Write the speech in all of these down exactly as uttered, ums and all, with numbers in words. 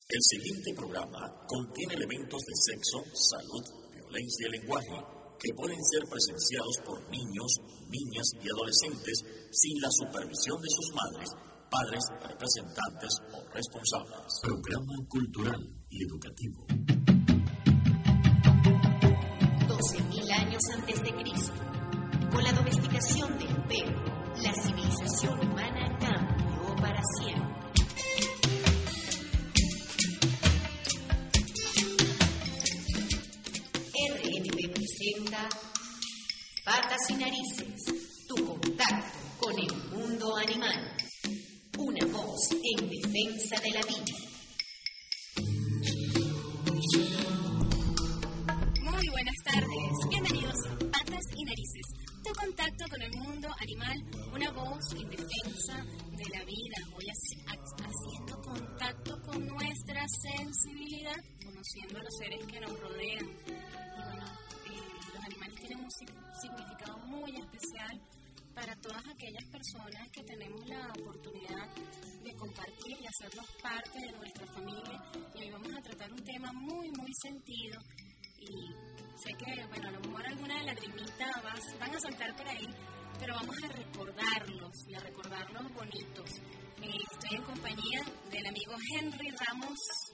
El siguiente programa contiene elementos de sexo, salud, violencia y lenguaje que pueden ser presenciados por niños, niñas y adolescentes sin la supervisión de sus madres, padres, representantes o responsables. Programa cultural y educativo. doce mil años antes de Cristo, con la domesticación del perro, la civilización humana cambió para siempre. R N B presenta Patas y Narices, tu contacto con el mundo animal. Una voz en defensa de la vida. Muy buenas tardes, bienvenidos a Patas y Narices, tu contacto con el mundo animal, una voz en defensa de la vida. Hoy haciendo contacto con nuestra sensibilidad, conociendo a los seres que nos rodean. Y bueno, eh, los animales tienen un significado muy especial para todas aquellas personas que tenemos la oportunidad de compartir y hacerlos parte de nuestra familia. Y hoy vamos a tratar un tema muy, muy sentido. Y sé que, bueno, a lo mejor alguna lagrimita vas, van a saltar por ahí, pero vamos a recordarlos y a recordarlos bonitos. Eh, estoy en compañía del amigo Henry Ramos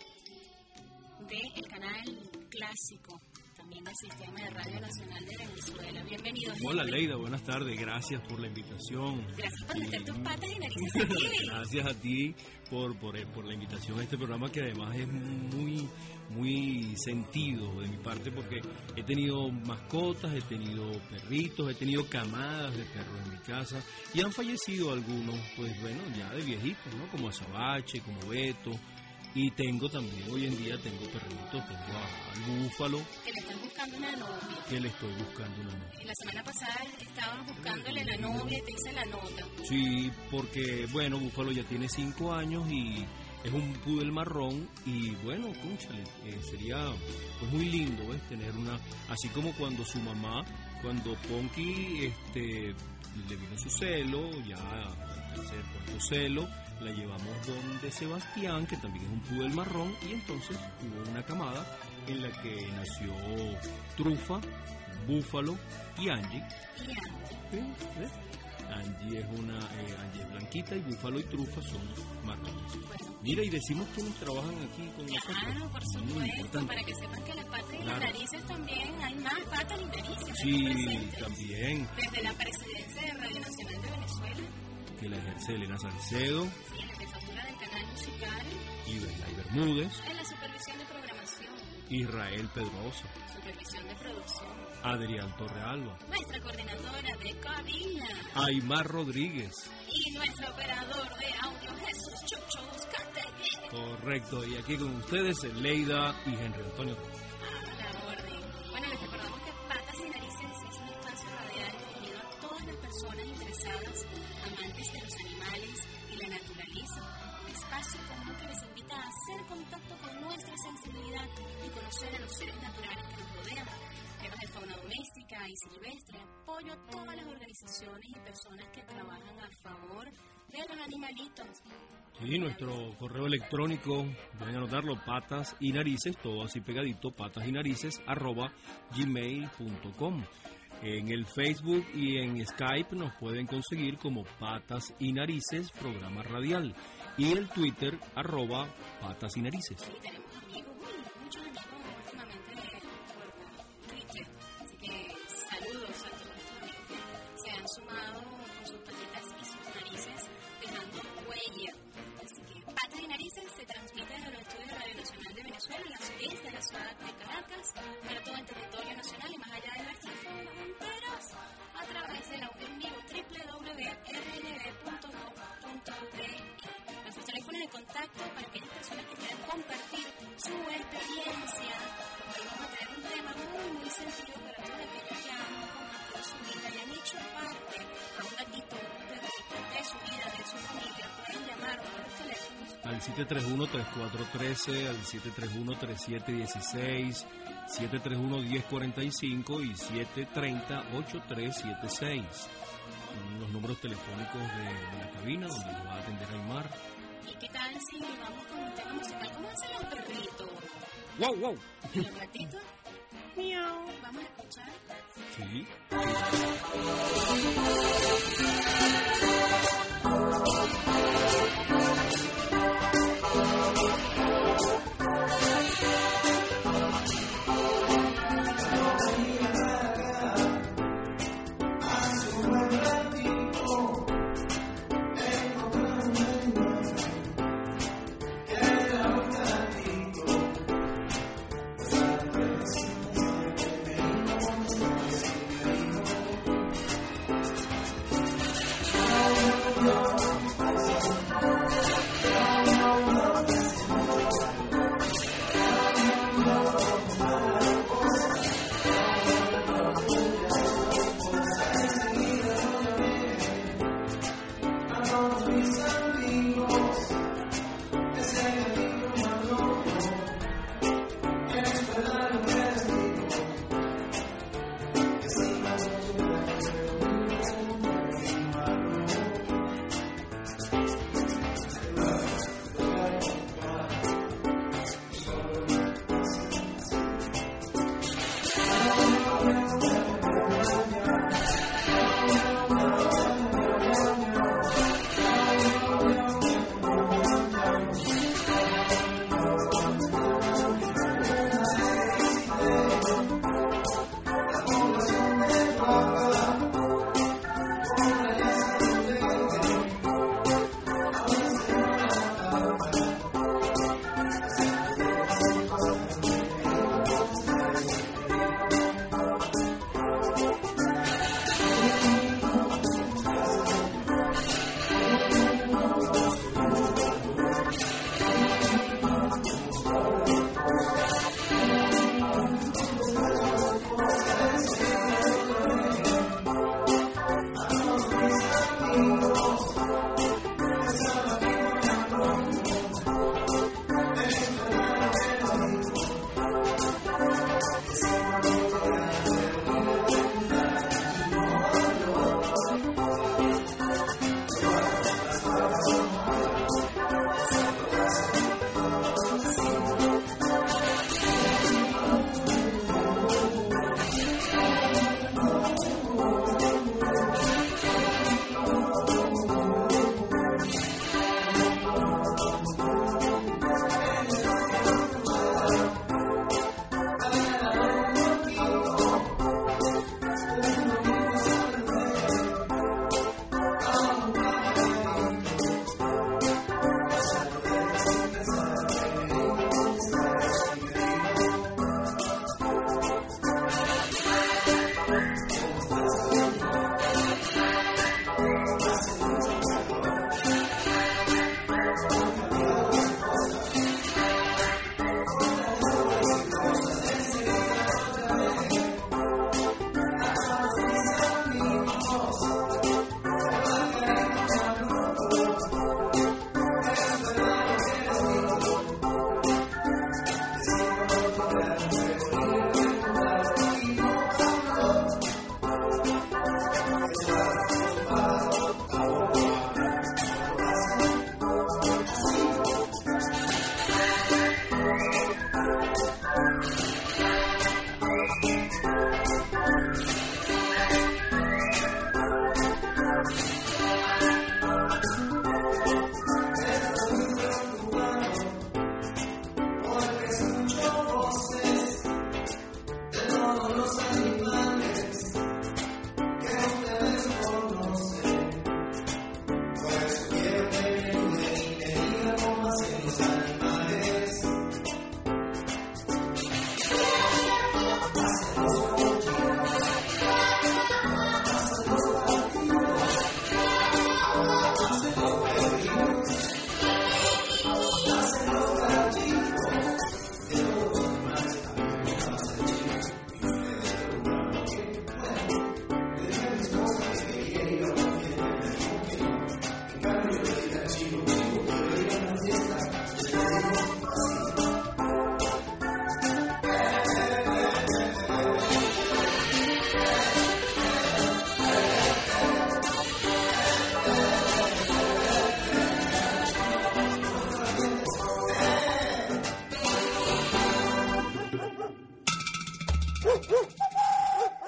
del canal Clásico, también del Sistema de Radio Nacional de Venezuela. Bienvenido, Henry. Hola, Leida, buenas tardes, gracias por la invitación. Gracias por meter tus patas y narices aquí. Gracias a ti por, por, por la invitación a este programa, que además es muy, muy sentido de mi parte, porque he tenido mascotas, he tenido perritos, he tenido camadas de perros en mi casa, y han fallecido algunos, pues bueno, ya de viejitos, ¿no? Como Azabache, como Beto. Y tengo también, hoy en día tengo perritos, tengo al búfalo. Que le están buscando una novia. Que le estoy buscando una novia. La semana pasada estabas buscándole la novia y te hice la nota. Sí, porque, bueno, Búfalo ya tiene cinco años y es un poodle marrón. Y bueno, cónchale, eh, sería pues muy lindo, ¿ves? Tener una, así como cuando su mamá, cuando Ponky este, le vino su celo, ya al tercer, cuarto celo, la llevamos donde Sebastián, que también es un poodle marrón, y entonces hubo una camada en la que nació Trufa, Búfalo y Angie. Y Angie. ¿Sí? ¿Ves? Angie es una, eh, Angie es blanquita y Búfalo y Trufa son marrones. Bueno, mira, y decimos quiénes trabajan aquí con nosotros. Claro, por supuesto, para que sepan que las patas y Claro. las narices también, hay más patas y narices. Sí, también. Desde la presidencia de Radio Nacional de Venezuela, Que la ejerce Elena Salcedo sí, en la jefatura del canal musical, y Belay Bermúdez, en la supervisión de programación, Israel Pedrosa, supervisión de producción, Adrián Torrealba, nuestra coordinadora de cabina Aymar Rodríguez. y nuestro operador de audio, Jesús Chucho Buscategui. Correcto, y aquí con ustedes Leida y Henry Antonio. A la orden. Bueno, les recordamos que Patas y Narices es un espacio radial dirigido a todas las personas interesadas, amantes de los animales y la naturaleza. Un espacio común que les invita a hacer contacto con nuestra sensibilidad y conocer a los seres naturales que nos rodean. Temas de fauna doméstica y silvestre, apoyo a todas las organizaciones y personas que trabajan a favor de los animalitos. Sí, nuestro correo electrónico, deben anotarlo, patas y narices, todo así pegadito, patas y narices, arroba gmail punto com. En el Facebook y en Skype nos pueden conseguir como Patas y Narices, programa radial. Y el Twitter, arroba patas y narices. Sí, tenemos amigos, uy, muchos amigos últimamente por Twitter. Así que saludos a todos los amigos que se han sumado con sus patitas y sus narices, dejando huella. Así que Patas y Narices se transmite desde los estudios de Radio Nacional de Venezuela, en la sureste de la ciudad de Caracas, para todo el territorio nacional y más allá de nuestras fronteras, a través del audio en vivo doble u doble u doble u punto r n b punto gov punto b i. Nuestros teléfonos de contacto para aquellas personas que quieran compartir su experiencia. Hoy vamos a traer un tema muy, muy sentido para todos aquellos que han compartido su vida y han hecho parte a un gatito, un perrito de su vida, de su familia. Pueden llamar a los teléfonos Al siete tres uno, tres cuatro uno tres, al siete tres uno, tres siete uno seis, siete tres uno, uno cero cuatro cinco y siete tres cero, ocho tres siete seis. Son los números telefónicos de, de la cabina donde nos va a atender Aymar. ¿Y qué tal si vamos con un tema musical? ¿Cómo hacen los wow, wow. ¿Y el gatito? Miau. Vamos a escuchar. Sí.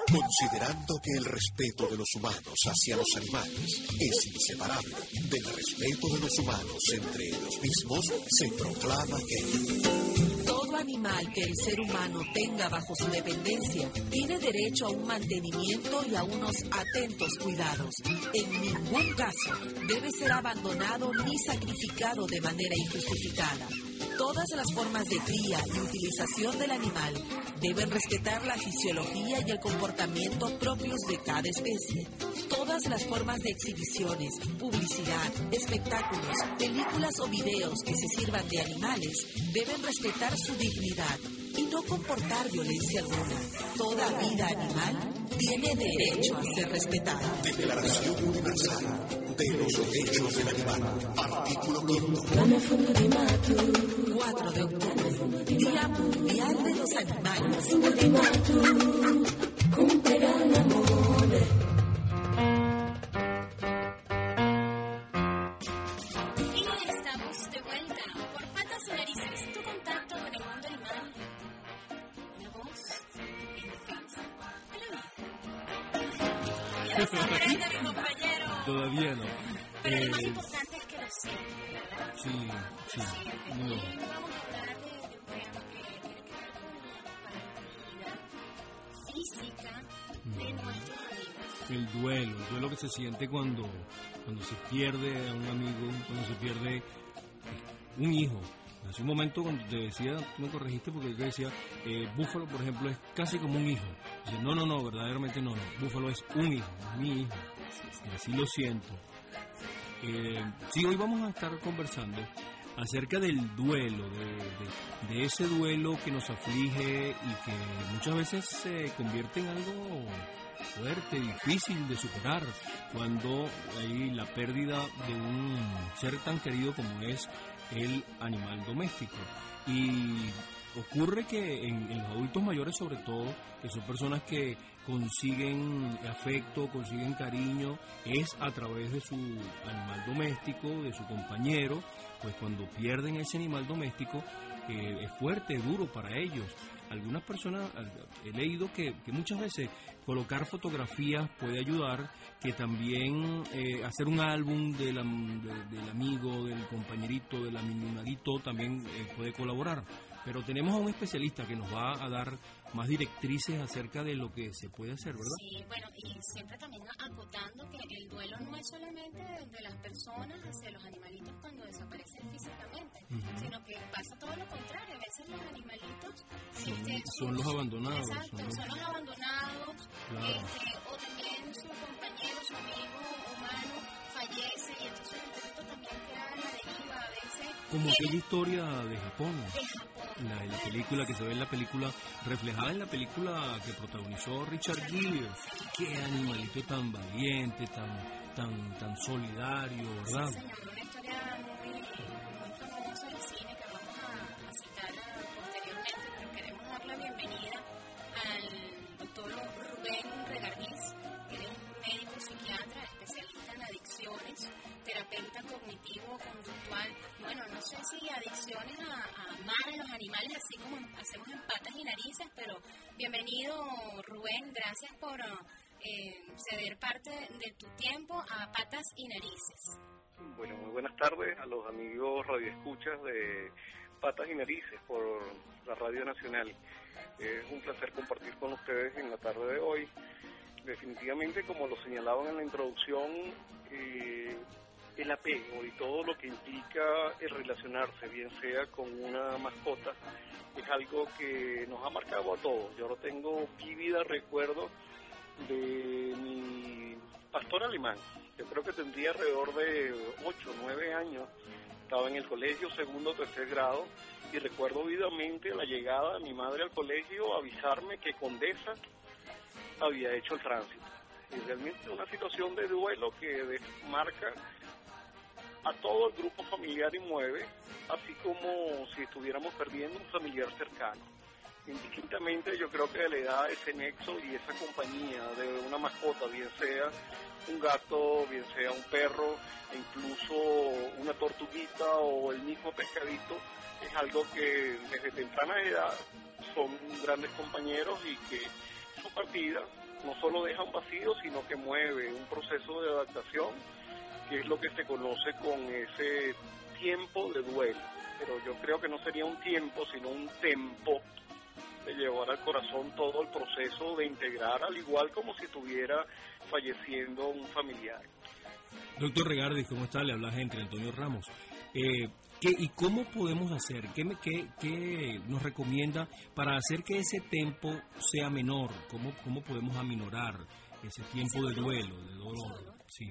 considerando que el respeto de los humanos hacia los animales es inseparable del respeto de los humanos entre ellos mismos, se proclama que todo animal que el ser humano tenga bajo su dependencia tiene derecho a un mantenimiento y a unos atentos cuidados. En ningún caso debe ser abandonado ni sacrificado de manera injustificada. Todas las formas de cría y utilización del animal deben respetar la fisiología y el comportamiento propios de cada especie. Todas las formas de exhibiciones, publicidad, espectáculos, películas o videos que se sirvan de animales deben respetar su dignidad y no comportar violencia alguna. Toda vida animal tiene derecho a ser respetada. Declaración Universal de los Derechos del Animal, artículo quinto. cuatro de octubre, Día Mundial de los Animales. Y estamos de vuelta por Patas y Narices, tu contacto con el mundo animal. Una voz en defensa de la vida. Y la sorprende mi compañero. Todavía no. Pero Eh, lo más importante es que lo sienten, ¿verdad? sí, sí. Y No. vamos a hablar de, de un tema que tiene que ver con la parabilidad física de nuestros amigos. El duelo, el duelo que se siente cuando, cuando se pierde a un amigo, cuando se pierde eh, un hijo. Hace un momento cuando te decía, tú me corregiste porque yo te decía, eh, Búfalo, por ejemplo, es casi como un hijo. Dice, no, no, no, verdaderamente no, no. Búfalo es un hijo, es mi hijo. Y así lo siento. Eh, sí, hoy vamos a estar conversando acerca del duelo, de, de, de ese duelo que nos aflige y que muchas veces se convierte en algo fuerte, difícil de superar, cuando hay la pérdida de un ser tan querido como es el animal doméstico. Y ocurre que en, en los adultos mayores, sobre todo, que son personas que consiguen afecto, consiguen cariño, es a través de su animal doméstico, de su compañero. Pues cuando pierden ese animal doméstico, eh, es fuerte, duro para ellos. Algunas personas, he leído que, que muchas veces colocar fotografías puede ayudar, que también eh, hacer un álbum de la, de, del amigo, del compañerito, del animalito también eh, puede colaborar. Pero tenemos a un especialista que nos va a dar más directrices acerca de lo que se puede hacer, ¿verdad? Sí, bueno, y siempre también acotando que el duelo no es solamente de, de las personas hacia los animalitos cuando desaparecen físicamente, uh-huh. sino que pasa todo lo contrario. A veces los animalitos son, este, son los abandonados. Exacto, son los, son los abandonados, claro. este, o también su compañero, su amigo humano fallece y entonces el perrito también queda a la deriva a veces. Como aquella historia de Japón. De Japón. La, la película que se ve en la película, reflejada en la película que protagonizó Richard Gere. Qué animalito tan valiente, tan tan tan solidario, ¿verdad? Sí, señor, una historia muy, muy famosa del cine que vamos a, a citar posteriormente, pero queremos dar la bienvenida al doctor Rubén Regardís, que es médico psiquiatra, especialista en adicciones, terapeuta cognitivo-conductual. Bueno, no sé si adicciones a, a amar a los animales, así como hacemos en Patas y Narices, pero bienvenido, Rubén, gracias por eh, ceder parte de tu tiempo a Patas y Narices. Bueno, muy buenas tardes a los amigos radioescuchas de Patas y Narices por la Radio Nacional. Es un placer compartir con ustedes en la tarde de hoy. Definitivamente, como lo señalaban en la introducción, eh, el apego y todo lo que implica el relacionarse, bien sea con una mascota, es algo que nos ha marcado a todos. Yo no tengo vívida recuerdo de mi pastor alemán. Yo creo que tendría alrededor de ocho, nueve años. Estaba en el colegio, segundo o tercer grado, y recuerdo vivamente la llegada de mi madre al colegio a avisarme que Condesa había hecho el tránsito. Y realmente una situación de duelo que marca a todo el grupo familiar y mueve, así como si estuviéramos perdiendo un familiar cercano. Indistintamente, yo creo que le da ese nexo y esa compañía de una mascota, bien sea un gato, bien sea un perro, e incluso una tortuguita o el mismo pescadito, es algo que desde temprana edad son grandes compañeros y que su partida no solo deja un vacío, sino que mueve un proceso de adaptación, que es lo que se conoce con ese tiempo de duelo. Pero yo creo que no sería un tiempo, sino un tempo de llevar al corazón todo el proceso de integrar, al igual como si estuviera falleciendo un familiar. Doctor Regardi, ¿cómo está? Le habla Henry Antonio Ramos. Eh, ¿qué, ¿Y cómo podemos hacer? ¿Qué, me, qué, ¿Qué nos recomienda para hacer que ese tiempo sea menor? ¿Cómo, cómo podemos aminorar ese tiempo de duelo, de dolor? Sí.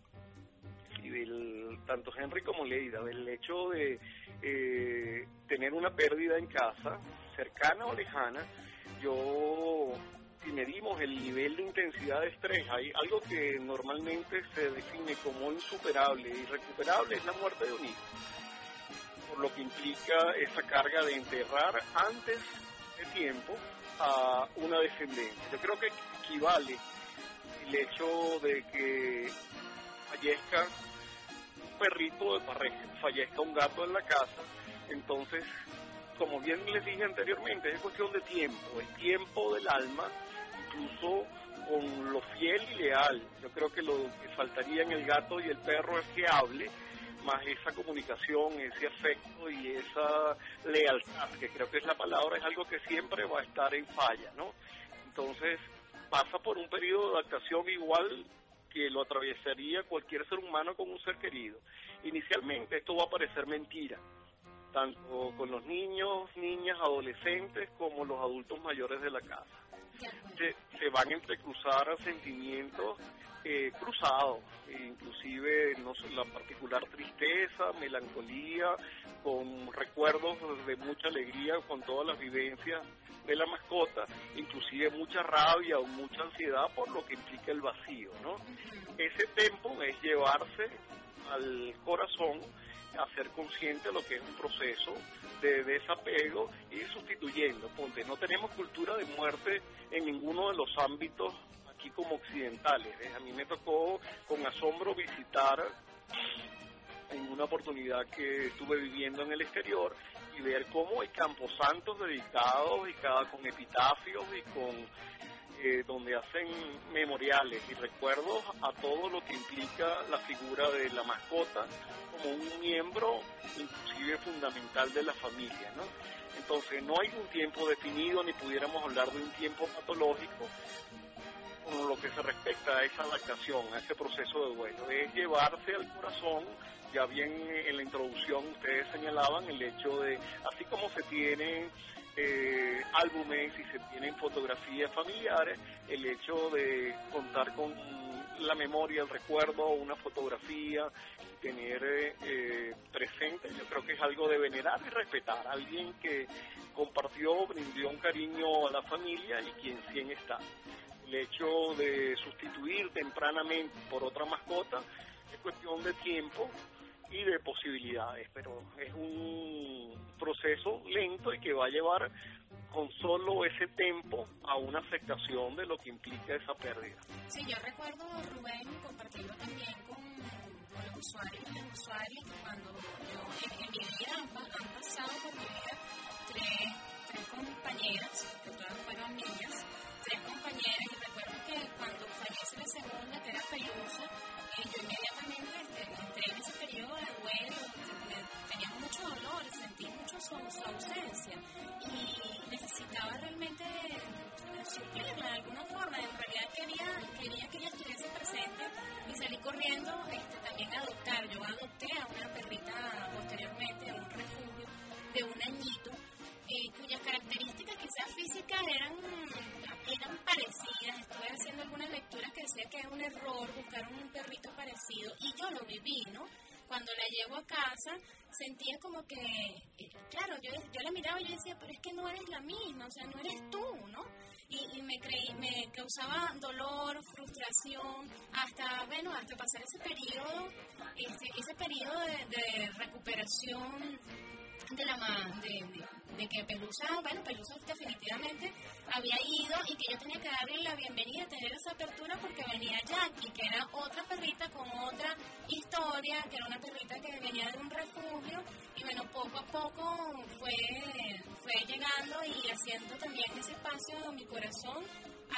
Y del, tanto Henry como Leida, del hecho de eh, tener una pérdida en casa, cercana o lejana, yo... si medimos el nivel de intensidad de estrés, hay algo que normalmente se define como insuperable y irrecuperable, es la muerte de un hijo, por lo que implica esa carga de enterrar antes de tiempo a una descendencia. Yo creo que equivale el hecho de que fallezca un perrito de pareja, fallezca un gato en la casa, entonces, como bien les dije anteriormente, es cuestión de tiempo, el tiempo del alma, incluso con lo fiel y leal. Yo creo que lo que faltaría en el gato y el perro es que hable, más esa comunicación, ese afecto y esa lealtad, que creo que es la palabra, es algo que siempre va a estar en falla, ¿no? Entonces, pasa por un periodo de adaptación igual que lo atravesaría cualquier ser humano con un ser querido. Inicialmente esto va a parecer mentira, tanto con los niños, niñas, adolescentes, como los adultos mayores de la casa. Se, se van a entrecruzar sentimientos eh, cruzados, inclusive no sé, la particular tristeza, melancolía, con recuerdos de mucha alegría, con todas las vivencias de la mascota, inclusive mucha rabia o mucha ansiedad por lo que implica el vacío, ¿no? Ese tempo es llevarse al corazón a ser consciente de lo que es un proceso de desapego y sustituyendo. Ponte, no tenemos cultura de muerte en ninguno de los ámbitos aquí como occidentales. ¿eh? A mí me tocó con asombro visitar en una oportunidad que estuve viviendo en el exterior y ver cómo hay camposantos dedicados y cada con epitafios y con Eh, donde hacen memoriales y recuerdos a todo lo que implica la figura de la mascota como un miembro inclusive fundamental de la familia, ¿no? Entonces no hay un tiempo definido ni pudiéramos hablar de un tiempo patológico con lo que se respecta a esa adaptación, a ese proceso de duelo, es llevarse al corazón. Ya bien en la introducción ustedes señalaban el hecho de, así como se tienen Eh, álbumes y se tienen fotografías familiares, el hecho de contar con la memoria, el recuerdo, una fotografía, tener eh, presente, yo creo que es algo de venerar y respetar, alguien que compartió, brindó un cariño a la familia y quien sí está. El hecho de sustituir tempranamente por otra mascota es cuestión de tiempo y de posibilidades, pero es un proceso lento y que va a llevar con solo ese tiempo a una aceptación de lo que implica esa pérdida. Sí, yo recuerdo, Rubén, compartirlo también con, con los usuarios y las usuarias, que cuando yo en, en mi vida han, han pasado por mi vida tres, tres compañeras, que todas fueron niñas, tres compañeras, y recuerdo que cuando fallece la segunda, que era Pelusa, eh, yo inmediatamente este, entré en ese periodo de duelo, tenía mucho dolor, sentí mucho su, su ausencia y necesitaba realmente suplirla de alguna forma. En realidad quería, quería que ella estuviese presente y salí corriendo este, también a adoptar. Yo adopté a una perrita posteriormente en un refugio de un añito, eh, cuyas características quizás físicas eran, eran parecidas. Estuve haciendo algunas lecturas que decía que era un error buscar un perrito parecido y yo lo viví, ¿no? Cuando la llevo a casa, sentía como que, claro, yo, yo la miraba y yo decía, pero es que no eres la misma, o sea, no eres tú, ¿no? Y, y me, creí, me causaba dolor, frustración, hasta, bueno, hasta pasar ese periodo, ese, ese periodo de, de recuperación de la de, de, de que Pelusa, bueno, Pelusa definitivamente había ido y que yo tenía que darle la bienvenida, tener esa apertura porque venía Jackie, que era otra perrita con otra historia, que era una perrita que venía de un refugio y bueno, poco a poco fue, fue llegando y haciendo también ese espacio en mi corazón a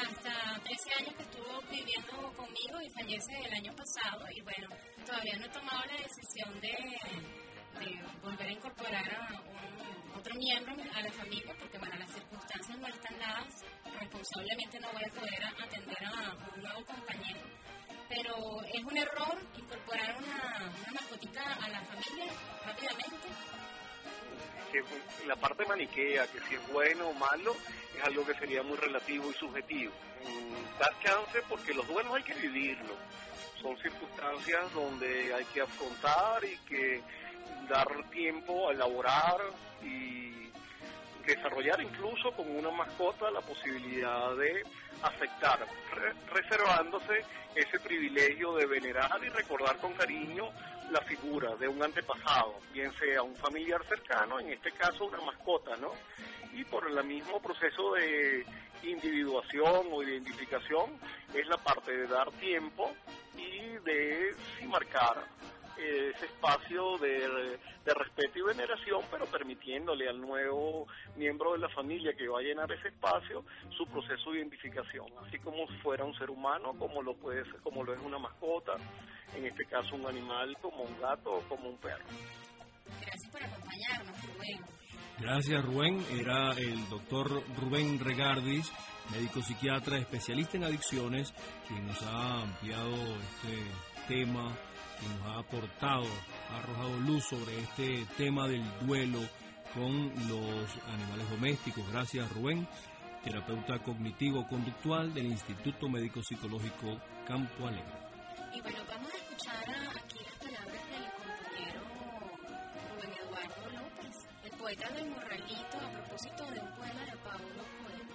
hasta trece años que estuvo viviendo conmigo y fallece el año pasado. Y bueno, todavía no he tomado la decisión de, de volver a incorporar a un, otro miembro a la familia, porque bueno, las circunstancias no están dadas. Responsablemente no voy a poder atender a un nuevo compañero. Pero es un error incorporar una, una mascotita a la familia rápidamente. Que la parte maniquea, que si es bueno o malo, es algo que sería muy relativo y subjetivo. Dar chance porque los duelos hay que vivirlos. Son circunstancias donde hay que afrontar y que dar tiempo a elaborar y desarrollar incluso como una mascota la posibilidad de aceptar, re- reservándose ese privilegio de venerar y recordar con cariño la figura de un antepasado, bien sea un familiar cercano, en este caso una mascota, ¿no? Y por el mismo proceso de individuación o identificación es la parte de dar tiempo y de sí marcar ese espacio de, de respeto y veneración, pero permitiéndole al nuevo miembro de la familia que va a llenar ese espacio su proceso de identificación, así como fuera un ser humano, como lo puede ser, como lo es una mascota, en este caso un animal como un gato o como un perro. Gracias por acompañarnos, Rubén. Gracias, Rubén. Era el doctor Rubén Regardis, médico psiquiatra especialista en adicciones, quien nos ha ampliado este tema, que nos ha aportado, ha arrojado luz sobre este tema del duelo con los animales domésticos. Gracias, Rubén, terapeuta cognitivo-conductual del Instituto Médico Psicológico Campo Alegre. Y bueno, vamos a escuchar aquí las palabras del compañero Rubén Eduardo López, el poeta del Morralito, a propósito de un poema de Paulo Coelho.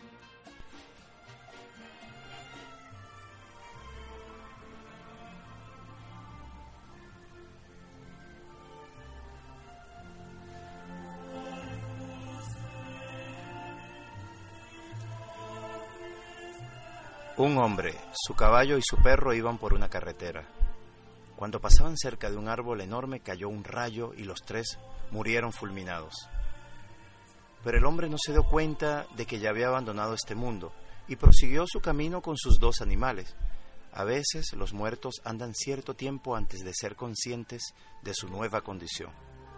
Un hombre, su caballo y su perro iban por una carretera. Cuando pasaban cerca de un árbol enorme cayó un rayo y los tres murieron fulminados. Pero el hombre no se dio cuenta de que ya había abandonado este mundo y prosiguió su camino con sus dos animales. A veces los muertos andan cierto tiempo antes de ser conscientes de su nueva condición.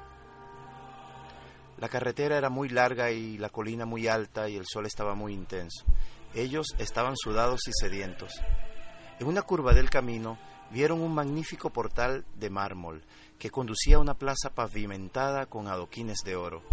La carretera era muy larga y la colina muy alta y el sol estaba muy intenso. Ellos estaban sudados y sedientos. En una curva del camino vieron un magnífico portal de mármol que conducía a una plaza pavimentada con adoquines de oro.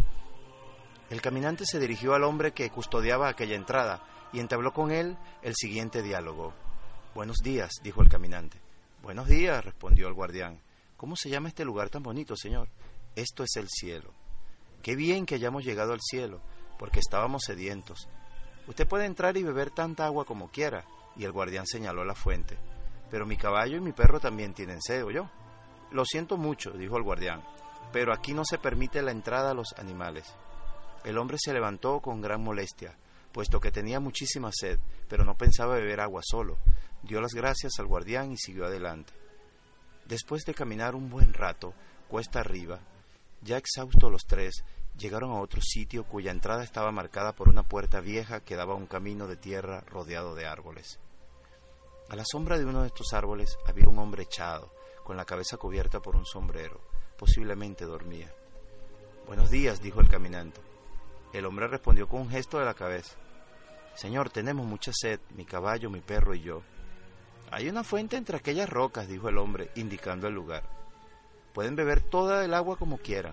El caminante se dirigió al hombre que custodiaba aquella entrada y entabló con él el siguiente diálogo. «Buenos días», dijo el caminante. «Buenos días», respondió el guardián. «¿Cómo se llama este lugar tan bonito, señor?» «Esto es el cielo». «Qué bien que hayamos llegado al cielo, porque estábamos sedientos. Usted puede entrar y beber tanta agua como quiera», y el guardián señaló la fuente. «Pero mi caballo y mi perro también tienen sed, ¿o yo?» «Lo siento mucho», dijo el guardián, «pero aquí no se permite la entrada a los animales». El hombre se levantó con gran molestia, puesto que tenía muchísima sed, pero no pensaba beber agua solo. Dio las gracias al guardián y siguió adelante. Después de caminar un buen rato, cuesta arriba, ya exhaustos los tres, llegaron a otro sitio cuya entrada estaba marcada por una puerta vieja que daba a un camino de tierra rodeado de árboles. A la sombra de uno de estos árboles había un hombre echado, con la cabeza cubierta por un sombrero. Posiblemente dormía. «Buenos días», dijo el caminante. El hombre respondió con un gesto de la cabeza. «Señor, tenemos mucha sed, mi caballo, mi perro y yo». «Hay una fuente entre aquellas rocas», dijo el hombre, indicando el lugar. «Pueden beber toda el agua como quieran».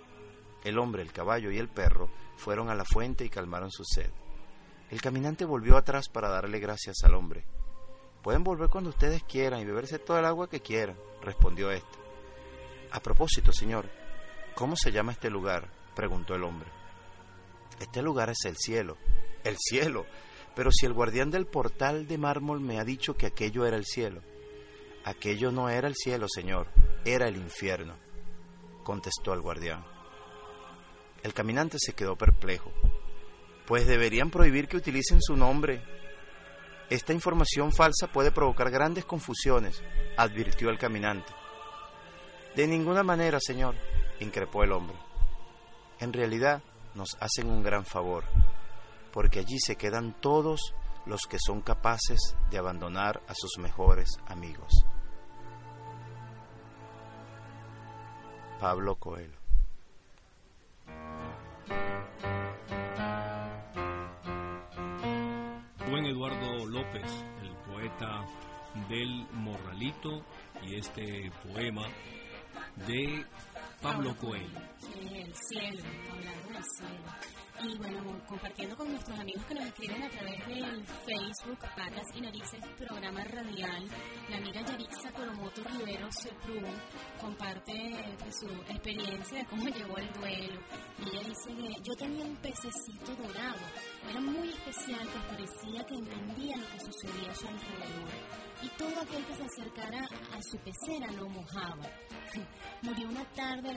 El hombre, el caballo y el perro fueron a la fuente y calmaron su sed. El caminante volvió atrás para darle gracias al hombre. «Pueden volver cuando ustedes quieran y beberse toda el agua que quieran», respondió éste. «A propósito, señor, ¿cómo se llama este lugar?», preguntó el hombre. «Este lugar es el cielo». «¿El cielo? Pero si el guardián del portal de mármol me ha dicho que aquello era el cielo». «Aquello no era el cielo, señor, era el infierno», contestó el guardián. El caminante se quedó perplejo. «Pues deberían prohibir que utilicen su nombre. Esta información falsa puede provocar grandes confusiones», advirtió el caminante. «De ninguna manera, señor», increpó el hombre. «En realidad nos hacen un gran favor, porque allí se quedan todos los que son capaces de abandonar a sus mejores amigos. Pablo Coelho. Buen Eduardo López, el poeta del Morralito, y este poema de Pablo Coelho. El cielo, hablando del cielo. Y bueno, compartiendo con nuestros amigos que nos escriben a través del Facebook, Patas y Narices, programa radial, la amiga Yarixa Coromoto Rivero Seprum comparte pues, su experiencia de cómo llegó el duelo. Y ella dice que yo tenía un pececito dorado, era muy especial, pues parecía que entendía lo que sucedía a su alrededor. Y todo aquel que se acercara a su pecera lo mojaba. Murió una tarde al,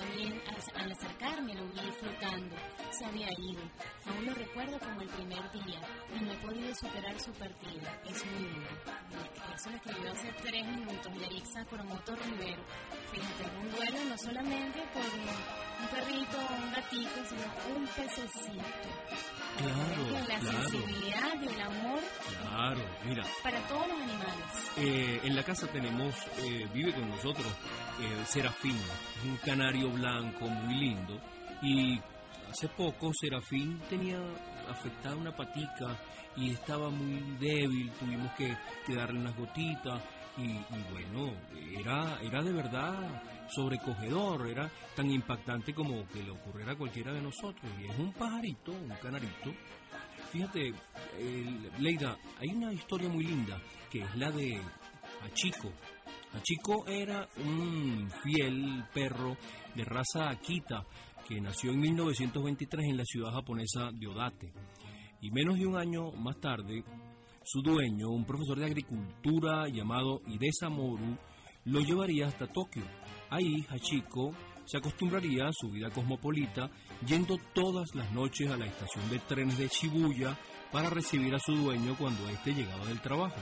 al, al acercarme, lo vi flotando. Se había ido. Aún lo recuerdo como el primer día y no he podido superar su partida. Es muy duro. Eso lo escribió hace tres minutos Yarixa Coromoto Rivero. Fíjate, un duelo no solamente por un, un perrito o un gatito, sino un pececito. Claro, la claro. sensibilidad y el amor. Claro, mira. Para todos los animales. Eh, en la casa tenemos, eh, vive con nosotros eh, Serafín, un canario blanco muy lindo, y hace poco Serafín tenía afectada una patica y estaba muy débil, tuvimos que, que darle unas gotitas y, y bueno, era, era de verdad sobrecogedor, era tan impactante como que le ocurriera a cualquiera de nosotros, y es un pajarito, un canarito. Fíjate, eh, Leida, hay una historia muy linda que es la de Hachiko. Hachiko era un fiel perro de raza Akita que nació en mil novecientos veintitrés en la ciudad japonesa de Odate. Y menos de un año más tarde, su dueño, un profesor de agricultura llamado Hidesa Moru, lo llevaría hasta Tokio. Ahí Hachiko se acostumbraría a su vida cosmopolita, yendo todas las noches a la estación de trenes de Shibuya para recibir a su dueño cuando éste llegaba del trabajo.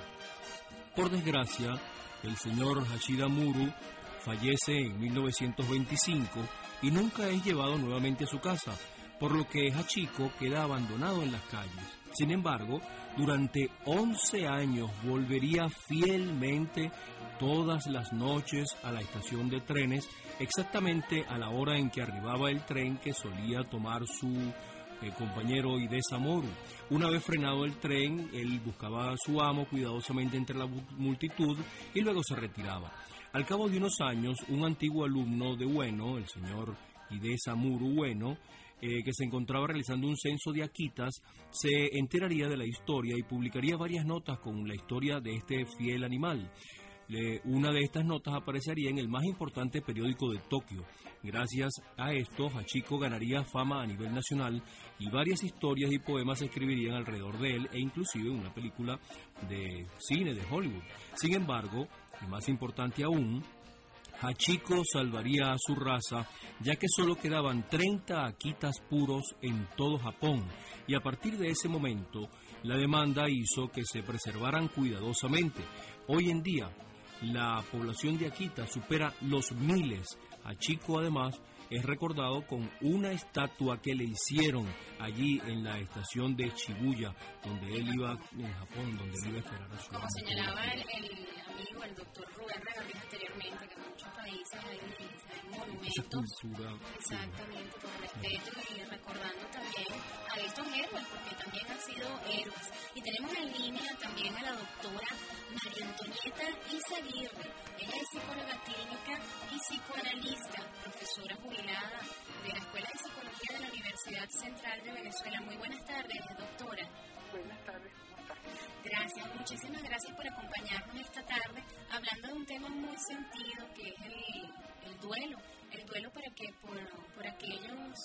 Por desgracia, el señor Hashida Muru fallece en mil novecientos veinticinco y nunca es llevado nuevamente a su casa, por lo que Hachiko queda abandonado en las calles. Sin embargo, durante once años volvería fielmente todas las noches a la estación de trenes, exactamente a la hora en que arribaba el tren que solía tomar su eh, compañero Hidesa Moru. Una vez frenado el tren, él buscaba a su amo cuidadosamente entre la multitud y luego se retiraba. Al cabo de unos años, un antiguo alumno de Ueno, el señor Hidesa Moru Ueno, eh, que se encontraba realizando un censo de Akitas, se enteraría de la historia y publicaría varias notas con la historia de este fiel animal. Le, una de estas notas aparecería en el más importante periódico de Tokio. Gracias a esto, Hachiko ganaría fama a nivel nacional y varias historias y poemas se escribirían alrededor de él e inclusive una película de cine de Hollywood. Sin embargo, y más importante aún, Hachiko salvaría a su raza, ya que solo quedaban treinta Akitas puros en todo Japón, y a partir de ese momento, la demanda hizo que se preservaran cuidadosamente. Hoy en día, la población de Akita supera los miles. Hachiko, además, es recordado con una estatua que le hicieron allí en la estación de Shibuya, donde él iba, en Japón, donde él iba a esperar a su Como amo. señalaba el, el amigo, el doctor Rubén Regalés anteriormente, que en muchos países hay, hay monumentos. Esa cultura. Exactamente, con respeto y recordando también a estos héroes, porque también han sido héroes. Y tenemos en línea también a la doctora María Antonieta Izaguirre. Ella es psicóloga clínica y psicoanalista, profesora jubilada de la Escuela de Psicología de la Universidad Central de Venezuela. Muy buenas tardes, doctora. Buenas tardes, ¿cómo estás? Gracias, muchísimas gracias por acompañarnos esta tarde, hablando de un tema muy sentido que es el, el duelo. El duelo para que por, por aquellos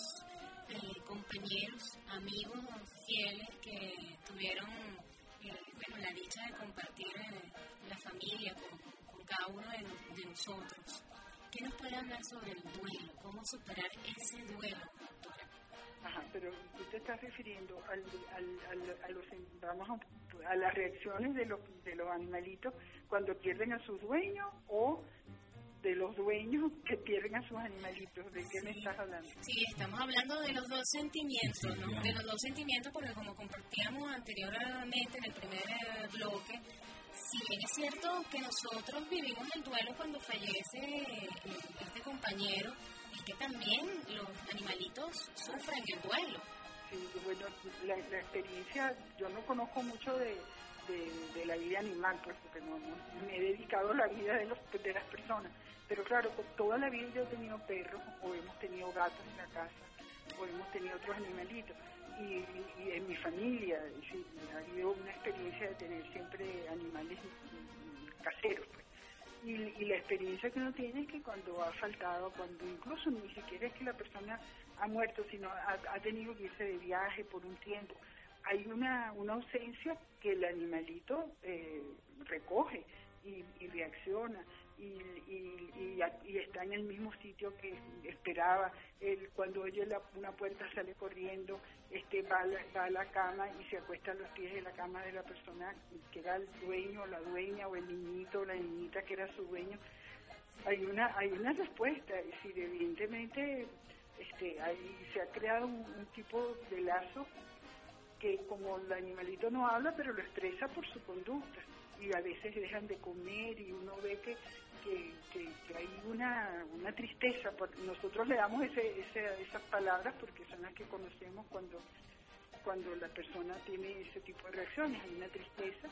eh, compañeros, amigos fieles que tuvieron eh, bueno, la dicha de compartir eh, la familia con, con cada uno de, de nosotros. ¿Qué nos puede hablar sobre el duelo? ¿Cómo superar ese duelo, doctora? Ajá, pero tú te estás refiriendo al, al, al, a los vamos a, a las reacciones de los de los animalitos cuando pierden a su dueño o de los dueños que pierden a sus animalitos. ¿De qué me estás hablando? Sí, estamos hablando de los dos sentimientos, ¿no? De los dos sentimientos, porque como compartíamos anteriormente en el primer eh, bloque, si bien es cierto que nosotros vivimos el duelo cuando fallece eh, este compañero, es que también los animalitos sufren el duelo. Sí, bueno, la, la experiencia, yo no conozco mucho de, de, de la vida animal, pues, porque no, no me he dedicado a la vida de, los, de las personas. Pero claro, toda la vida yo he tenido perros, o hemos tenido gatos en la casa, o hemos tenido otros animalitos. Y, y, y en mi familia, sí, ha habido una experiencia de tener siempre animales caseros, pues. Y, y la experiencia que uno tiene es que cuando ha faltado, cuando incluso ni siquiera es que la persona ha muerto, sino ha, ha tenido que irse de viaje por un tiempo, hay una, una ausencia que el animalito eh, recoge y, y reacciona. Y, y, y, y está en el mismo sitio que esperaba. Él, cuando oye la, una puerta, sale corriendo, este va a, la, va a la cama y se acuesta a los pies de la cama de la persona que era el dueño, la dueña, o el niñito o la niñita que era su dueño. Hay una hay una respuesta, es decir, evidentemente este, ahí se ha creado un, un tipo de lazo que, como el animalito no habla, pero lo expresa por su conducta. Y a veces dejan de comer y uno ve que que, que, que hay una, una tristeza. Nosotros le damos ese, ese, esas palabras porque son las que conocemos cuando, cuando la persona tiene ese tipo de reacciones. Hay una tristeza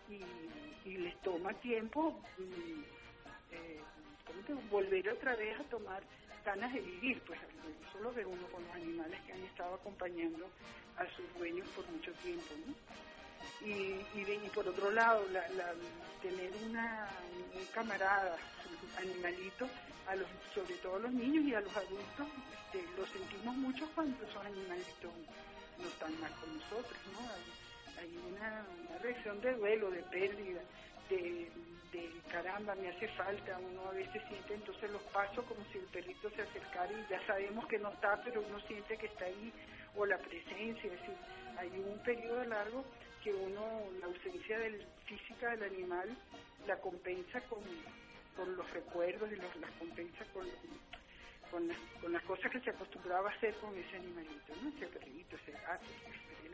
y, y les toma tiempo y, eh, volver otra vez a tomar ganas de vivir. Pues eso lo ve uno con los animales que han estado acompañando a sus dueños por mucho tiempo, ¿no? Y, y, de, y por otro lado, la, la, tener una, un camarada, un animalito, a los, sobre todo a los niños y a los adultos, este, lo sentimos mucho cuando esos animalitos no están más con nosotros, ¿no? Hay, hay una, una reacción de duelo, de pérdida, de, de caramba, me hace falta, uno a veces siente, entonces los paso como si el perrito se acercara y ya sabemos que no está, pero uno siente que está ahí, o la presencia, es decir, hay un periodo largo que uno, la ausencia del, física del animal, la compensa con, con los recuerdos y los, las compensa con, con, las, con las cosas que se acostumbraba a hacer con ese animalito, ¿no? Ese perrito, ese gato, ¿no?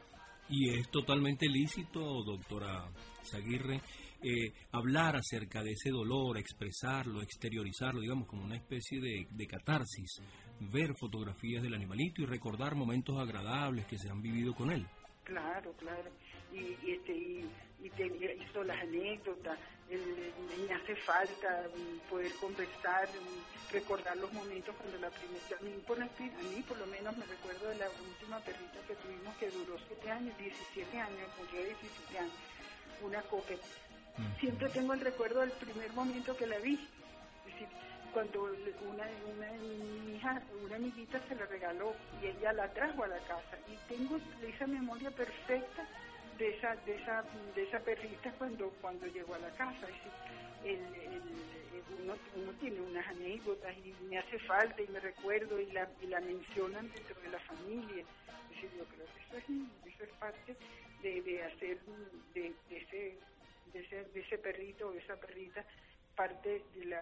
Y es totalmente lícito, doctora Zaguirre, eh, hablar acerca de ese dolor, expresarlo, exteriorizarlo, digamos, como una especie de, de catarsis, ver fotografías del animalito y recordar momentos agradables que se han vivido con él. Claro, claro, y, y, este, y, y te hizo las anécdotas, el, el, me hace falta poder conversar, recordar los momentos cuando la primera, a mí, por, a mí por lo menos me recuerdo de la última perrita que tuvimos que duró siete años, diecisiete años, cumplió diecisiete años, una cocker. Siempre tengo el recuerdo del primer momento que la vi, es decir, cuando una, una mi hija, una amiguita se la regaló y ella la trajo a la casa y tengo esa memoria perfecta de esa de esa de esa perrita cuando cuando llegó a la casa. Es decir, el, el, uno, uno tiene unas anécdotas y me hace falta y me recuerdo y la y la mencionan dentro de la familia. Es decir, yo creo que eso es eso es parte de, de hacer de, de ese de ese de ese perrito o esa perrita parte de la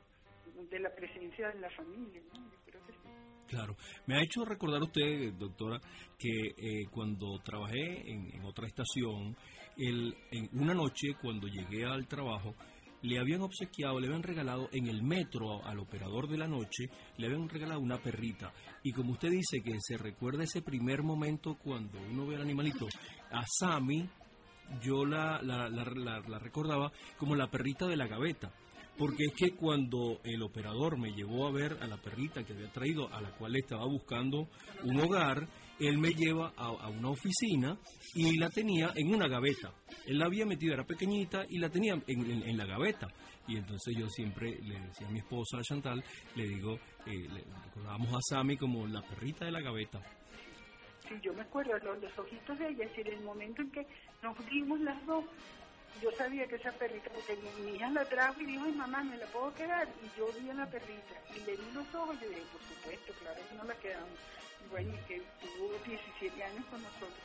de la presencia en la familia, ¿no? Yo creo que sí. Claro. Me ha hecho recordar usted, doctora, que eh, cuando trabajé en, en otra estación, el, en una noche cuando llegué al trabajo, le habían obsequiado, le habían regalado en el metro al operador de la noche, le habían regalado una perrita. Y como usted dice que se recuerda ese primer momento cuando uno ve al animalito, a Sammy, yo la, la, la, la, la recordaba como la perrita de la gaveta. Porque es que cuando el operador me llevó a ver a la perrita que había traído, a la cual estaba buscando un hogar, él me lleva a, a una oficina y la tenía en una gaveta. Él la había metido, era pequeñita, y la tenía en, en, en la gaveta. Y entonces yo siempre le decía a mi esposa, a Chantal, le digo, eh, le recordábamos a Sammy como la perrita de la gaveta. Sí, yo me acuerdo los, los ojitos de ella, es decir, el momento en que nos vimos las dos. Yo sabía que esa perrita, porque mi, mi hija la trajo y dijo, ay mamá, ¿me la puedo quedar? Y yo vi a la perrita y le vi los ojos y yo dije, por supuesto, claro que no la quedamos. Y bueno, y que tuvo diecisiete años con nosotros.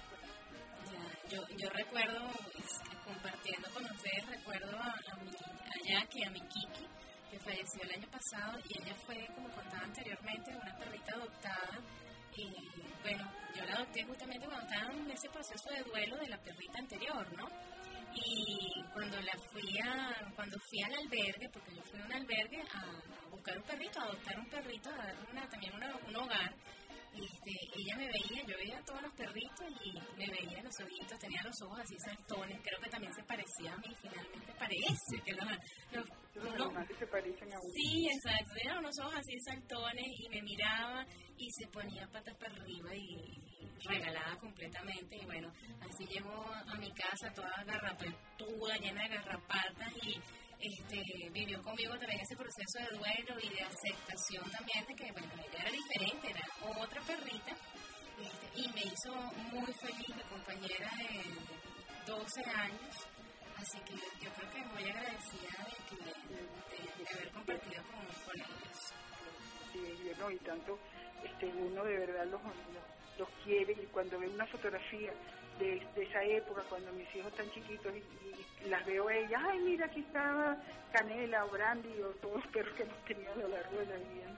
Ya, yo, yo recuerdo, pues, compartiendo con ustedes, recuerdo a, a, mi, a Jackie, a mi Kiki, que falleció el año pasado, y ella fue, como contaba anteriormente, una perrita adoptada. Y bueno, yo la adopté justamente cuando estaba en ese proceso de duelo de la perrita anterior, ¿no? Y cuando la fui a, cuando fui al albergue, porque yo fui a un albergue a, a buscar un perrito, a adoptar un perrito, a darle una, también una, un hogar, este, ella me veía, yo veía a todos los perritos y me veía los ojitos, tenía los ojos así saltones, creo que también se parecía a mí, finalmente parece que los, los, Los uno, animales se parecen a uno. sí, exacto, tenía unos ojos así saltones y me miraba y se ponía patas para arriba y, y regalada completamente, y bueno, así llegó a mi casa toda garrapetuda, llena de garrapatas, y este, vivió conmigo también ese proceso de duelo y de aceptación también de que, bueno, ella era diferente, era otra perrita, este, y me hizo muy feliz, mi compañera de doce años, así que yo creo que muy agradecida de, que, de, de, de haber compartido con, con ellos. Sí, y, no, y tanto este, uno de verdad los, los, los quiere, y cuando ve una fotografía de, de esa época, cuando mis hijos están chiquitos y, y las veo a ellas, ay, mira, aquí estaba Canela o Brandy o todos los perros que hemos tenido a lo largo de la vida.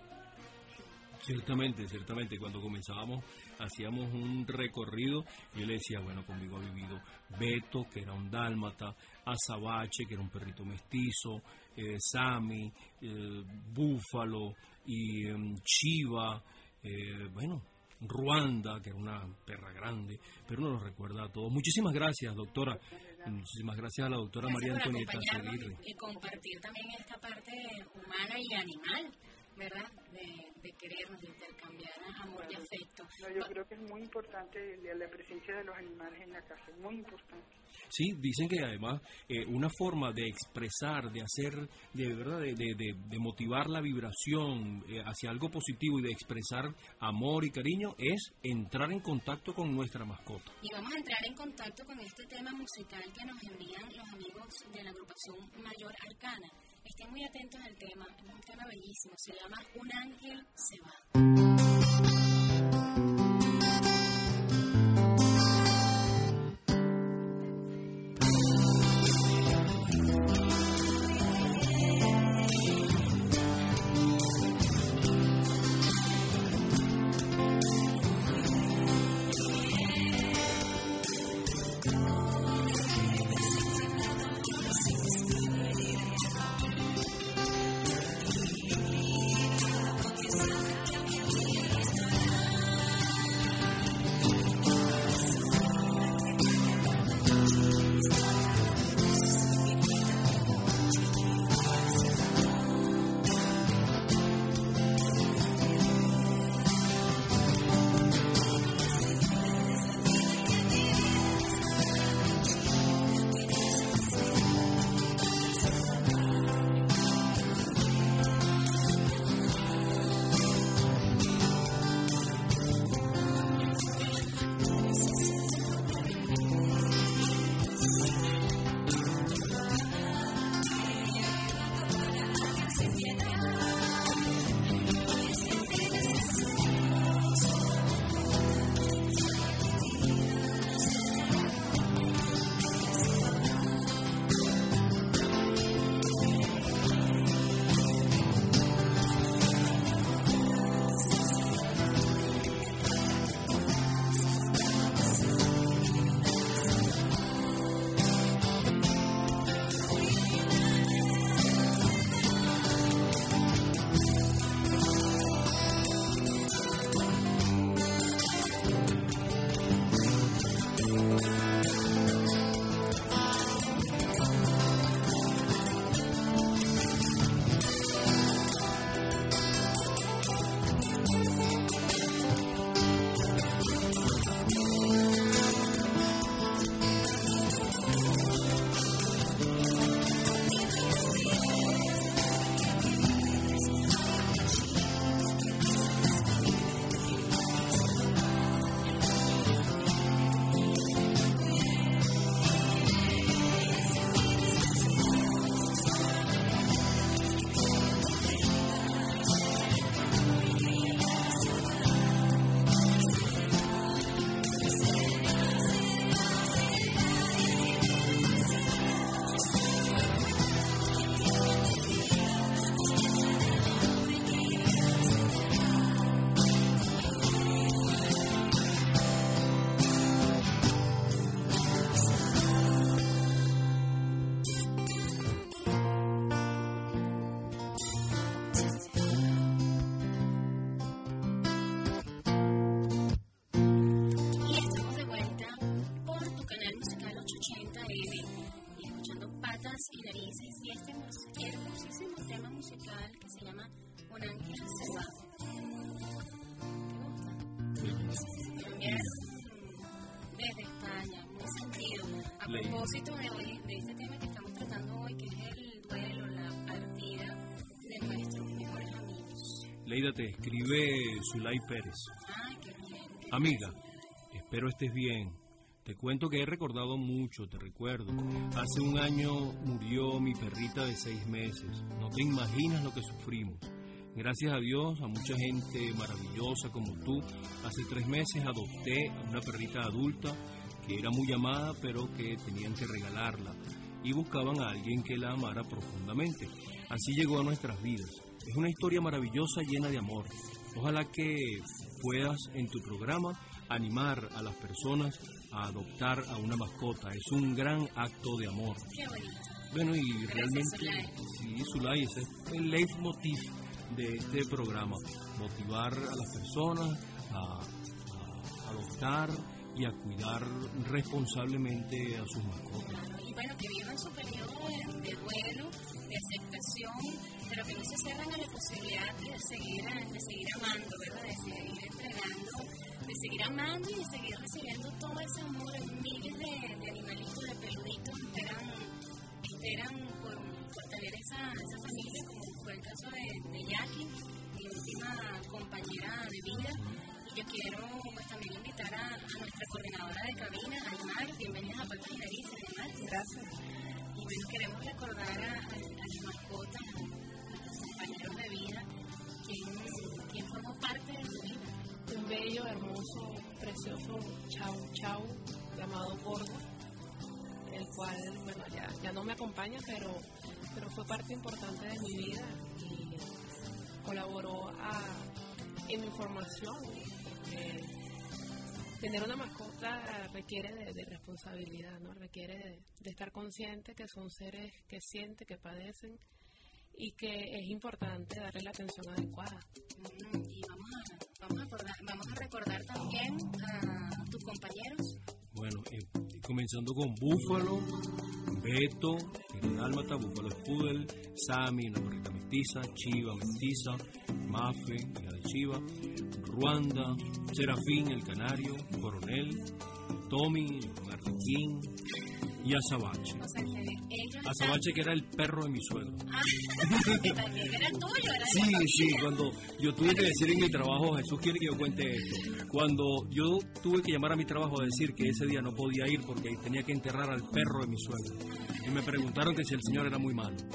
Ciertamente, ciertamente, cuando comenzábamos hacíamos un recorrido, yo le decía, bueno, conmigo ha vivido Beto, que era un dálmata, Azabache, que era un perrito mestizo, eh, Sammy, eh, Búfalo y eh, Chiva, eh, bueno, Ruanda, que era una perra grande, pero uno lo recuerda a todos. Muchísimas gracias, doctora. Muchísimas gracias a la doctora Gracias María por Antonieta acompañarnos Seguirre. y compartir también esta parte humana y animal, ¿verdad? De, de querernos, de intercambiar amor y afecto. No, yo creo que es muy importante la, la presencia de los animales en la casa, muy importante. Sí, dicen que además eh, una forma de expresar, de hacer, de verdad, de, de, de, de motivar la vibración eh, hacia algo positivo y de expresar amor y cariño es entrar en contacto con nuestra mascota. Y vamos a entrar en contacto con este tema musical que nos envían los amigos de la agrupación Mayor Arcana. Estén muy atentos al tema, es un tema bellísimo, se llama Un ángel se va. Porque Narices y este hermosísimo tema musical que se llama Un Ángel Cebado. ¿Te gusta? Me enviaron desde España, muy sentido. A Ley. propósito de, hoy, de este tema que estamos tratando hoy, que es el duelo, la partida de nuestros mejores amigos. Leida, te escribe Zulay Pérez. Ay, qué bien. Amiga, espero estés bien. Te cuento que he recordado mucho, te recuerdo. Hace un año murió mi perrita de seis meses. No te imaginas lo que sufrimos. Gracias a Dios, a mucha gente maravillosa como tú, hace tres meses adopté a una perrita adulta que era muy amada, pero que tenían que regalarla y buscaban a alguien que la amara profundamente. Así llegó a nuestras vidas. Es una historia maravillosa llena de amor. Ojalá que puedas en tu programa animar a las personas a adoptar a una mascota. Es un gran acto de amor. Qué bonito. Bueno, y Gracias, realmente, Zulay. sí, Zulay, ese es el leitmotiv de este programa. Motivar a las personas a, a adoptar y a cuidar responsablemente a sus mascotas. Claro, y bueno, que vivan su periodo de, de duelo, de aceptación, pero que no se cierran a la posibilidad de seguir, de seguir amando, ¿verdad? De seguir entregando, de seguir amando y de seguir recibiendo todo ese amor. Miles de, de animalitos, de peluditos esperan, esperan por, por tener esa, esa familia, como fue el caso de, de Jackie, mi última compañera de vida. Y yo quiero pues, también invitar a, a nuestra coordinadora de cabina, Aymar. Bienvenida a Patas y Narices, Aymar. Gracias. Y bueno, queremos recordar a, a, a las mascotas, a los compañeros de vida, quien, quien formó parte de tu vida. Un bello, hermoso, precioso chau chau llamado Gordo, el cual, bueno, ya, ya no me acompaña, pero, pero fue parte importante de mi vida y colaboró a, en mi formación. Porque tener una mascota requiere de, de responsabilidad, ¿no? Requiere de, de estar consciente que son seres que sienten, que padecen y que es importante darle la atención adecuada. Mm, y vamos a, vamos, a acordar, vamos a recordar también a tus compañeros. Bueno, eh, comenzando con Búfalo, Beto, que era dálmata, Búfalo es Poodle, Sammy, una perrita mestiza, Chiva mestiza, Mafe, hija de Chiva, Ruanda, Serafín, el canario, Coronel, Tommy, el arlequín y Azabache. O sea, que ellos Azabache, que era el perro de mi suegro. Ah, que también era tuyo, era de Sí, la familia. sí, cuando yo tuve que decir en mi trabajo, Jesús quiere que yo cuente esto, cuando yo tuve que llamar a mi trabajo a decir que ese día no podía ir porque tenía que enterrar al perro de mi suegro. Y me preguntaron que si el señor era muy malo.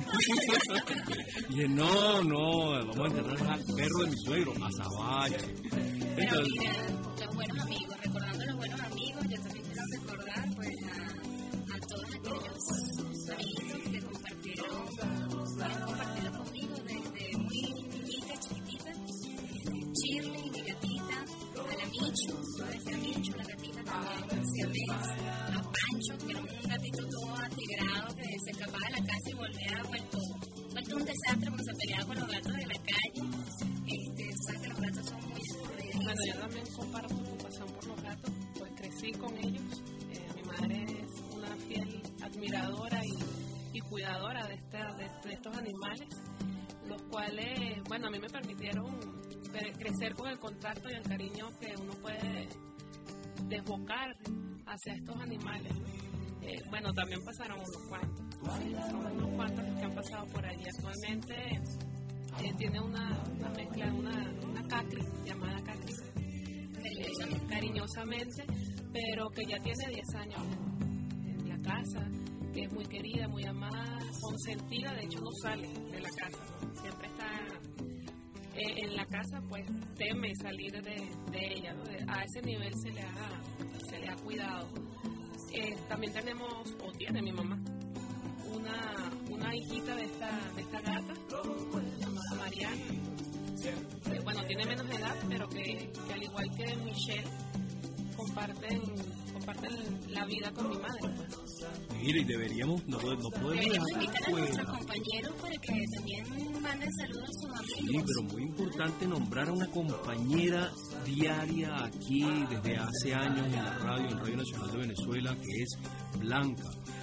Y dije, no, no, vamos a enterrar al perro de mi suegro, Azabache. Pero Entonces, mira, los buenos amigos, recordando los buenos amigos, yo también quiero recordar pues a, a todos aquellos amiguitos que compartieron, que han compartido conmigo desde muy niñita, chiquitita, Shirley, mi gatita, a la Michu, yo decía Michu, la gatita también, Cierres, a Pancho, que era un gatito todo atigrado que se escapaba de la casa y volvía vuelto, vuelto un desastre porque se peleaba con los gatos de la calle. Este, o sea que los gatos son muy escurridizos. Bueno, yo también comparto tu pasión por los gatos, pues crecí con ellos. Eh, mi madre es una fiel admiradora y, y cuidadora de, esta, de, de estos animales, los cuales, bueno, a mí me permitieron cre- crecer con el contacto y el cariño que uno puede desbocar hacia estos animales. Eh, bueno, también pasaron unos cuantos, ¿sí? Son unos cuantos los que han pasado por allí. Actualmente eh, tiene una, una mezcla, una, una cacri, llamada cacri, eh, cariñosamente, pero que ya tiene diez años en la casa, que es muy querida, muy amada, consentida, de hecho no sale de la casa, ¿no? Siempre está eh, en la casa, pues teme salir de, de ella, ¿no? De- a ese nivel se le ha, se le ha cuidado. Eh, también tenemos, o tiene mi mamá, una, una hijita de esta, de esta gata, llamada Mariana. Eh, bueno, tiene menos edad, pero que, que al igual que Michelle, comparten, comparten la vida con mi madre. Pues. mire, y deberíamos, no, no podemos Deberíamos dejar invitar a nuestros fuera. compañeros para que también manden saludos a sus Sí, amigos. pero muy importante nombrar a una compañera diaria aquí desde hace años en la radio, en Radio Nacional de Venezuela, que es Blanca.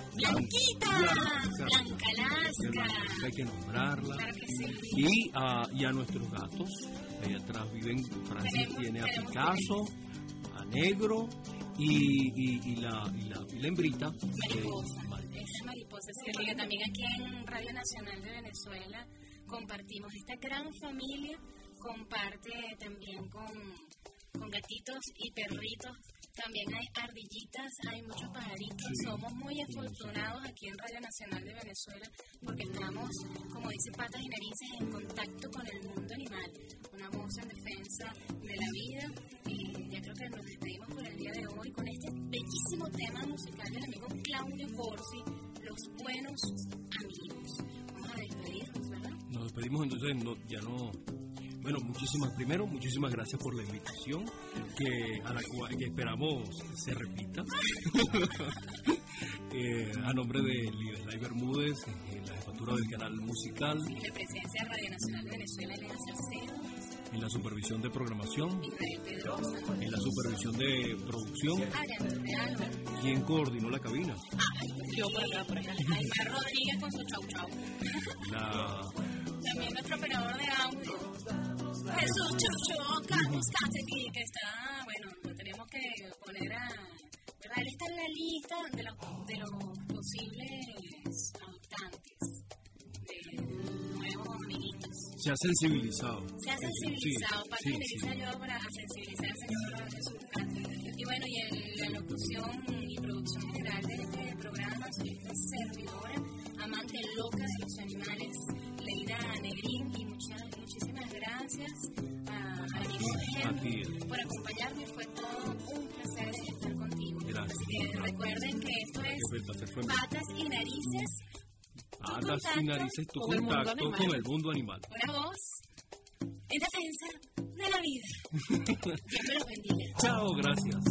Blanquita, Blanca, Blanca Lasca. Hay que nombrarla. Claro que sí. Y, a, y a nuestros gatos. Ahí atrás viven, Francis Tenemos- tiene a tenemos Picasso, a Negro y, y, y, la, y, la, y la hembrita. Mariposa. eh, Mariposa. Esa mariposa se ríe. También aquí en Radio Nacional de Venezuela compartimos esta gran familia. Comparte también con, con gatitos y perritos. También hay ardillitas, hay muchos pajaritos. Sí. Somos muy afortunados aquí en Radio Nacional de Venezuela porque estamos, como dice Patas y Narices, en contacto con el mundo animal. Una voz en defensa de la vida. Y ya creo que nos despedimos por el día de hoy con este bellísimo tema musical del amigo Claudio Corsi, Los Buenos Amigos. Vamos a despedirnos, ¿verdad? Nos despedimos entonces, no, ya no. Bueno, muchísimas, primero, muchísimas gracias por la invitación, que, a la cual que esperamos se repita. eh, a nombre de Lideslay Bermúdez, en la jefatura del canal musical, En la presencia de Radio Nacional de Venezuela, Elena Salcedo, en la supervisión de programación, Israel Pedrosa, en la supervisión de producción, Ariana de Álvaro, quien coordinó la cabina, Yo por acá, por acá. Aymar Rodríguez con su chau chau. la, También nuestro operador de audio, Jesús Chucho Carlos Categui, que está, bueno, lo tenemos que poner a, ¿verdad? Él está en la lista de los, de los posibles adoptantes de nuevos amiguitos. se ha sensibilizado. Se ha sensibilizado, Sí, Patas sí, y sí. Narices ayuda para sensibilizar al señor Jesús Categui. Y bueno, y en la locución y producción general de este programa, soy esta servidora, amante loca de los animales, Leida Negrín, y muchas, muchísimas gracias a, al amigo A ti, Henry por acompañarme. Fue todo un placer estar contigo. Gracias. Así que recuerden que esto es El placer fue mío. Patas y Narices, Patas y narices, tu con el mundo contacto animal. con el mundo animal. una voz en defensa de la vida. Dios me los bendiga. Chao, gracias.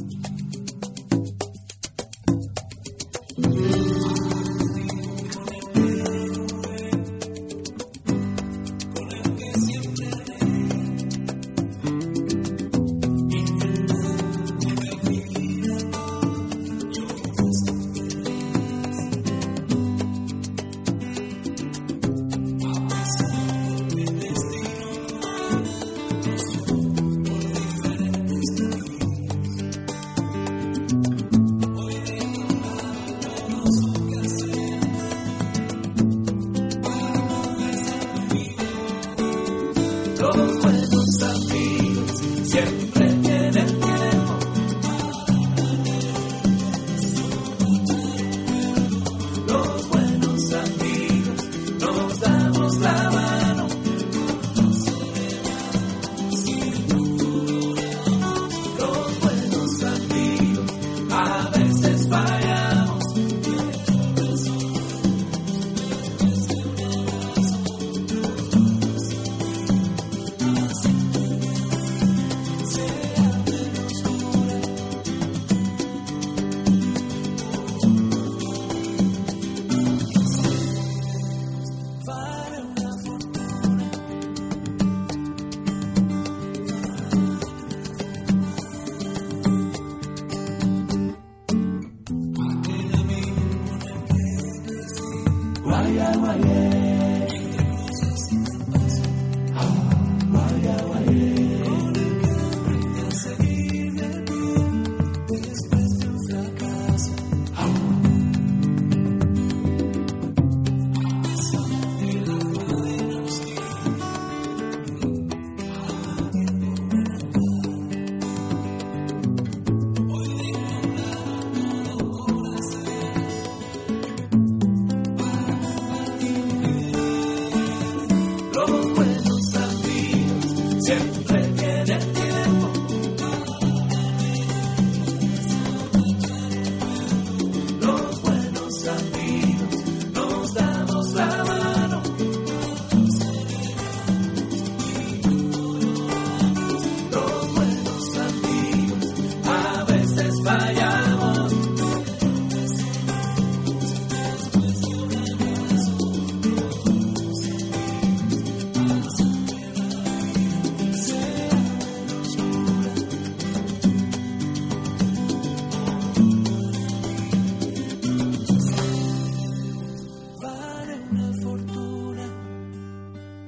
Los buenos amigos siempre tienen tiempo. Los buenos amigos nos damos la mano. Los buenos amigos a veces fallamos. Vale una fortuna. Aquel amigo con el que crecí. Guaya, guaya.